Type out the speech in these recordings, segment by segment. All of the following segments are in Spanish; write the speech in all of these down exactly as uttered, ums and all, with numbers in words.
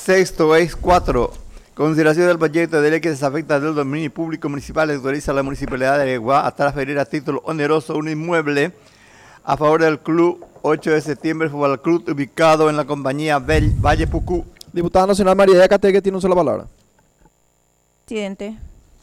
Sexto es cuatro. Consideración del proyecto de ley que desafecta del dominio público municipal y autoriza a la municipalidad de Areguá a transferir a título oneroso un inmueble a favor del Club ocho de septiembre Fútbol Club ubicado en la compañía Bell, Valle Pucú. Diputada Nacional María de Cateque tiene una sola palabra. Presidente,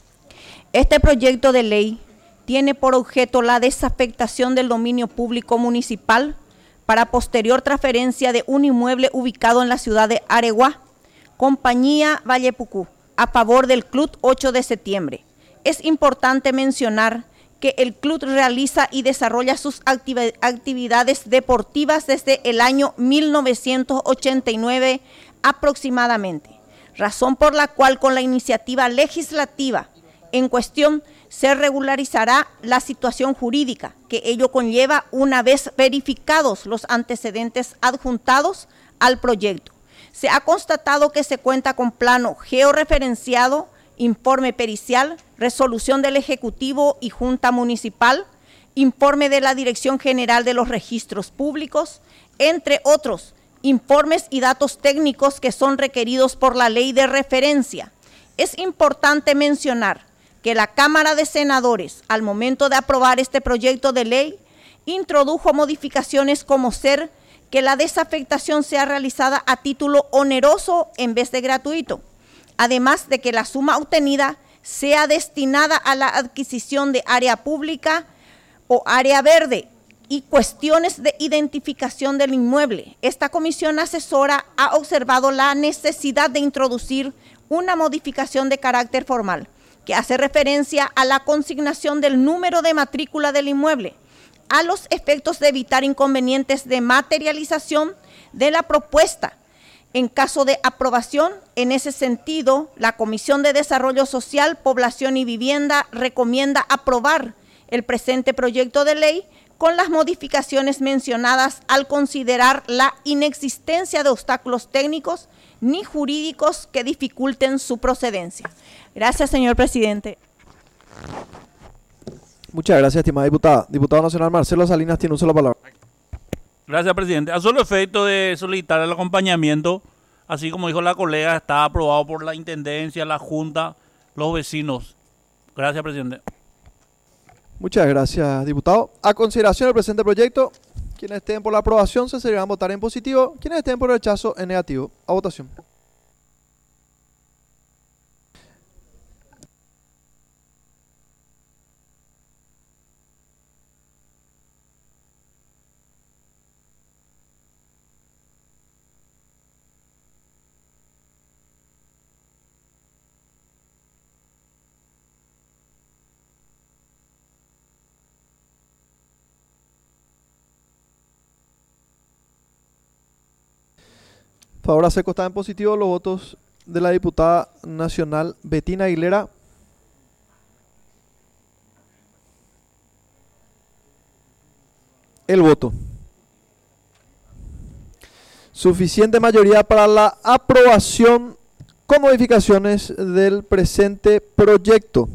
este proyecto de ley tiene por objeto la desafectación del dominio público municipal para posterior transferencia de un inmueble ubicado en la ciudad de Areguá, compañía Valle Pucú, a favor del Club ocho de septiembre. Es importante mencionar que el club realiza y desarrolla sus activ- actividades deportivas desde el año mil novecientos ochenta y nueve aproximadamente, razón por la cual con la iniciativa legislativa en cuestión se regularizará la situación jurídica que ello conlleva una vez verificados los antecedentes adjuntados al proyecto. Se ha constatado que se cuenta con plano georreferenciado, informe pericial, resolución del Ejecutivo y Junta Municipal, informe de la Dirección General de los Registros Públicos, entre otros informes y datos técnicos que son requeridos por la ley de referencia. Es importante mencionar que la Cámara de Senadores, al momento de aprobar este proyecto de ley, introdujo modificaciones como ser que la desafectación sea realizada a título oneroso en vez de gratuito, además de que la suma obtenida sea destinada a la adquisición de área pública o área verde y cuestiones de identificación del inmueble. Esta comisión asesora ha observado la necesidad de introducir una modificación de carácter formal que hace referencia a la consignación del número de matrícula del inmueble, a los efectos de evitar inconvenientes de materialización de la propuesta. En caso de aprobación, en ese sentido, la Comisión de Desarrollo Social, Población y Vivienda recomienda aprobar el presente proyecto de ley con las modificaciones mencionadas al considerar la inexistencia de obstáculos técnicos ni jurídicos que dificulten su procedencia. Gracias, señor presidente. Muchas gracias, estimada diputada. Diputado Nacional Marcelo Salinas tiene una sola palabra. Gracias, presidente. A solo efecto de solicitar el acompañamiento, así como dijo la colega, está aprobado por la Intendencia, la Junta, los vecinos. Gracias, presidente. Muchas gracias, diputado. A consideración del presente proyecto, quienes estén por la aprobación se seguirán a votar en positivo, quienes estén por el rechazo en negativo. A votación. Favor hacer constar en positivo los votos de la diputada nacional Betina Aguilera. El voto. Suficiente mayoría para la aprobación con modificaciones del presente proyecto.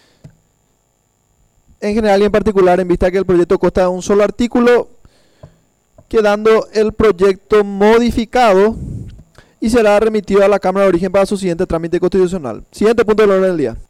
En general y en particular, en vista que el proyecto consta de un solo artículo, quedando el proyecto modificado y será remitido a la Cámara de Origen para su siguiente trámite constitucional. Siguiente punto del orden del día.